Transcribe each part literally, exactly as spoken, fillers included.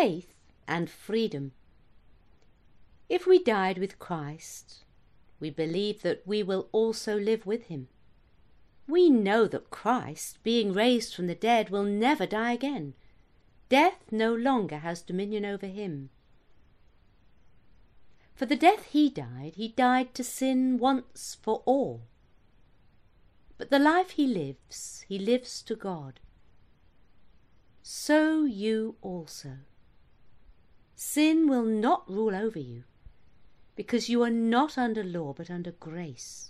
faith and freedom. If we died with Christ, we believe that we will also live with him. We know that Christ, being raised from the dead, will never die again. Death no longer has dominion over him. For the death he died, he died to sin once for all. But the life he lives, he lives to God. So you also. Sin will not rule over you, because you are not under law but under grace.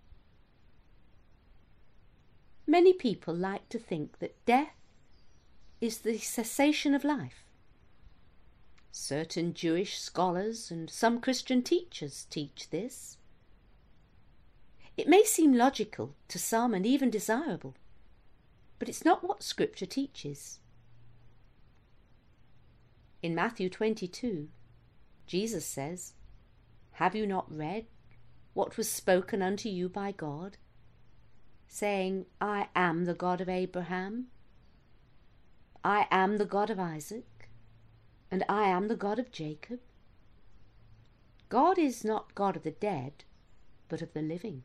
Many people like to think that death is the cessation of life. Certain Jewish scholars and some Christian teachers teach this. It may seem logical to some and even desirable, but it's not what Scripture teaches. In Matthew twenty-two, Jesus says, "Have you not read what was spoken unto you by God, saying, I am the God of Abraham, I am the God of Isaac, and I am the God of Jacob?" God is not God of the dead, but of the living.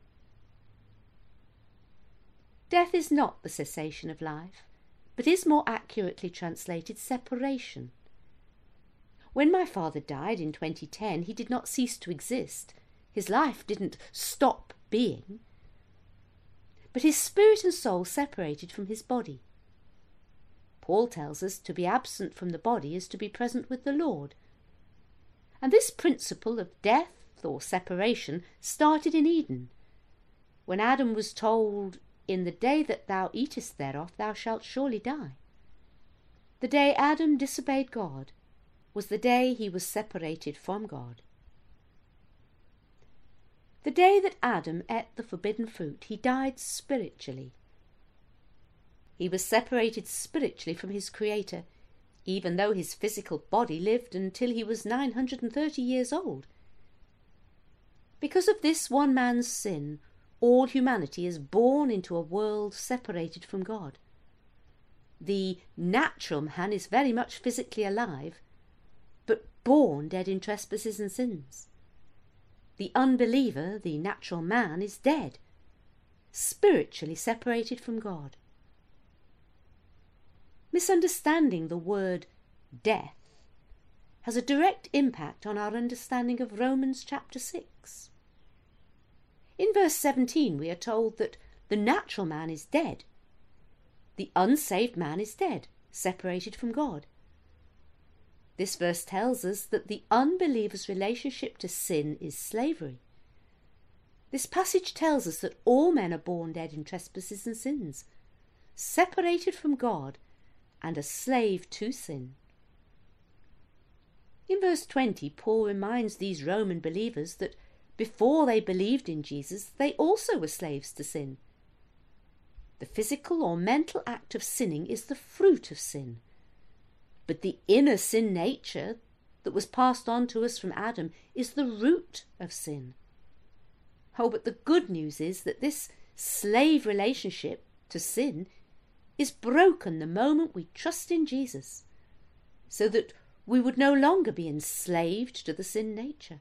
Death is not the cessation of life, but is more accurately translated separation. When my father died in twenty ten, he did not cease to exist. His life didn't stop being. But his spirit and soul separated from his body. Paul tells us to be absent from the body is to be present with the Lord. And this principle of death or separation started in Eden, when Adam was told, "In the day that thou eatest thereof, thou shalt surely die." The day Adam disobeyed God was the day he was separated from God. The day that Adam ate the forbidden fruit, he died spiritually. He was separated spiritually from his Creator, even though his physical body lived until he was nine hundred thirty years old. Because of this one man's sin, all humanity is born into a world separated from God. The natural man is very much physically alive, but born dead in trespasses and sins. The unbeliever, the natural man, is dead, spiritually separated from God. Misunderstanding the word death has a direct impact on our understanding of Romans chapter six. In verse seventeen we are told that the natural man is dead. The unsaved man is dead, separated from God. This verse tells us that the unbeliever's relationship to sin is slavery. This passage tells us that all men are born dead in trespasses and sins, separated from God and a slave to sin. In verse twenty, Paul reminds these Roman believers that before they believed in Jesus, they also were slaves to sin. The physical or mental act of sinning is the fruit of sin. But the inner sin nature that was passed on to us from Adam is the root of sin. Oh, but the good news is that this slave relationship to sin is broken the moment we trust in Jesus, so that we would no longer be enslaved to the sin nature.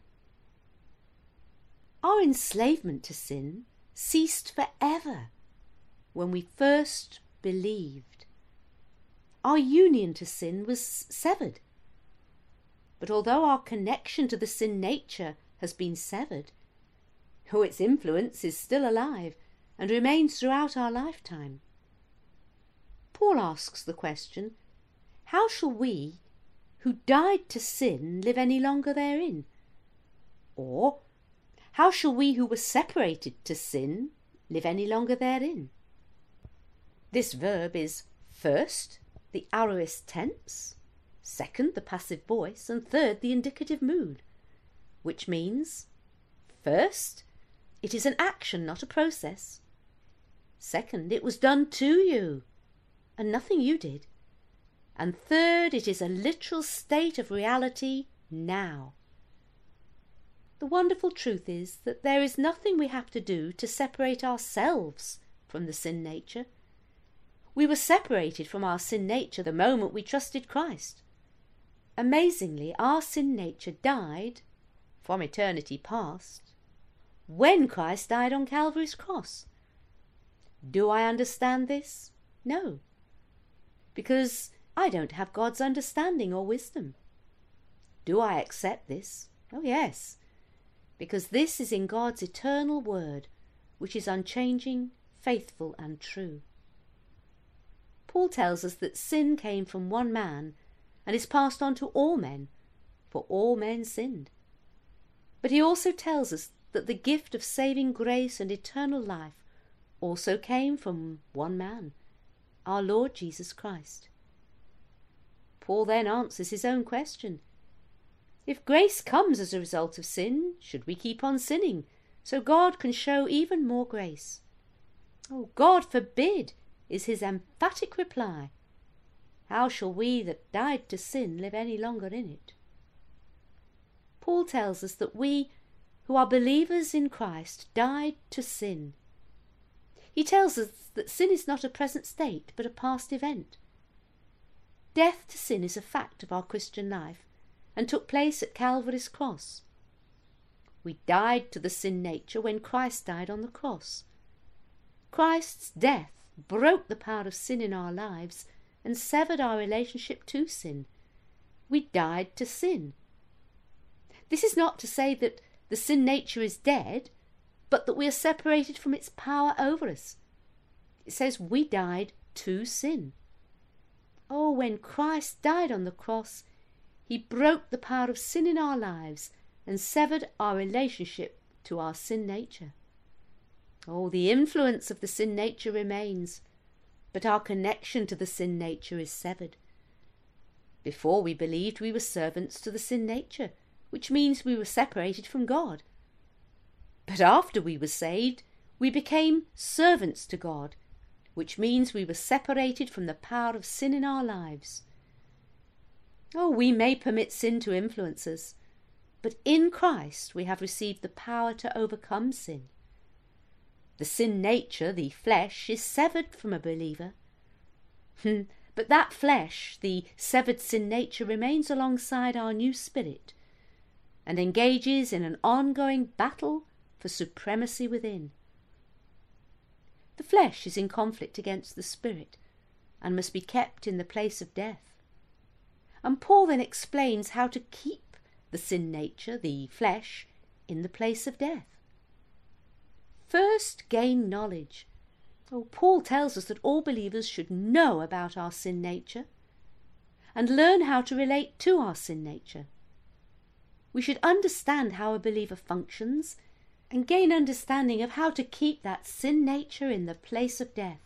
Our enslavement to sin ceased forever when we first believed. Our union to sin was severed. But although our connection to the sin nature has been severed, oh, its influence is still alive and remains throughout our lifetime. Paul asks the question, how shall we, who died to sin, live any longer therein? Or, how shall we who were separated to sin live any longer therein? This verb is first the aorist tense, second the passive voice, and third the indicative mood, which means first, it is an action, not a process. Second, it was done to you, and nothing you did. And third, it is a literal state of reality now. The wonderful truth is that there is nothing we have to do to separate ourselves from the sin nature. We were separated from our sin nature the moment we trusted Christ. Amazingly, our sin nature died from eternity past when Christ died on Calvary's cross. Do I understand this? No, because I don't have God's understanding or wisdom. Do I accept this? Oh yes, because this is in God's eternal word, which is unchanging, faithful and true. Paul tells us that sin came from one man and is passed on to all men, for all men sinned. But he also tells us that the gift of saving grace and eternal life also came from one man, our Lord Jesus Christ. Paul then answers his own question. If grace comes as a result of sin, should we keep on sinning so God can show even more grace? Oh, God forbid, is his emphatic reply. How shall we that died to sin live any longer in it? Paul tells us that we, who are believers in Christ, died to sin. He tells us that sin is not a present state, but a past event. Death to sin is a fact of our Christian life and took place at Calvary's cross. We died to the sin nature when Christ died on the cross. Christ's death broke the power of sin in our lives and severed our relationship to sin. We died to sin. This is not to say that the sin nature is dead, but that we are separated from its power over us. It says we died to sin. Oh, when Christ died on the cross, he broke the power of sin in our lives and severed our relationship to our sin nature. Oh, the influence of the sin nature remains, but our connection to the sin nature is severed. Before we believed, we were servants to the sin nature, which means we were separated from God. But after we were saved, we became servants to God, which means we were separated from the power of sin in our lives. Oh, we may permit sin to influence us, but in Christ we have received the power to overcome sin. The sin nature, the flesh, is severed from a believer. But that flesh, the severed sin nature, remains alongside our new spirit and engages in an ongoing battle for supremacy within. The flesh is in conflict against the spirit and must be kept in the place of death. And Paul then explains how to keep the sin nature, the flesh, in the place of death. First, gain knowledge. Oh, Paul tells us that all believers should know about our sin nature and learn how to relate to our sin nature. We should understand how a believer functions and gain understanding of how to keep that sin nature in the place of death.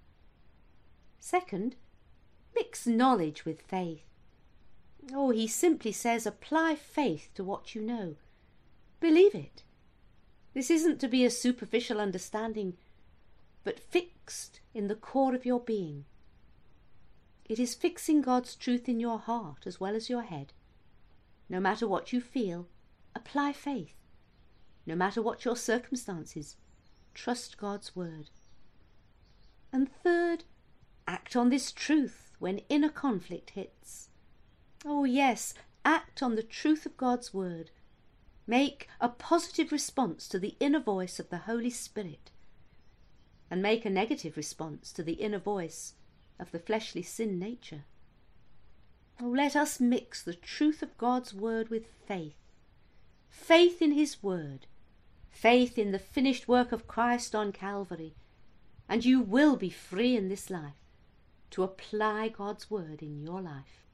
Second, mix knowledge with faith. Oh, he simply says, apply faith to what you know. Believe it. This isn't to be a superficial understanding, but fixed in the core of your being. It is fixing God's truth in your heart as well as your head. No matter what you feel, apply faith. No matter what your circumstances, trust God's word. And third, act on this truth when inner conflict hits. Oh yes, act on the truth of God's word. Make a positive response to the inner voice of the Holy Spirit, and make a negative response to the inner voice of the fleshly sin nature. Oh, let us mix the truth of God's word with faith. Faith in his word. Faith in the finished work of Christ on Calvary. And you will be free in this life to apply God's word in your life.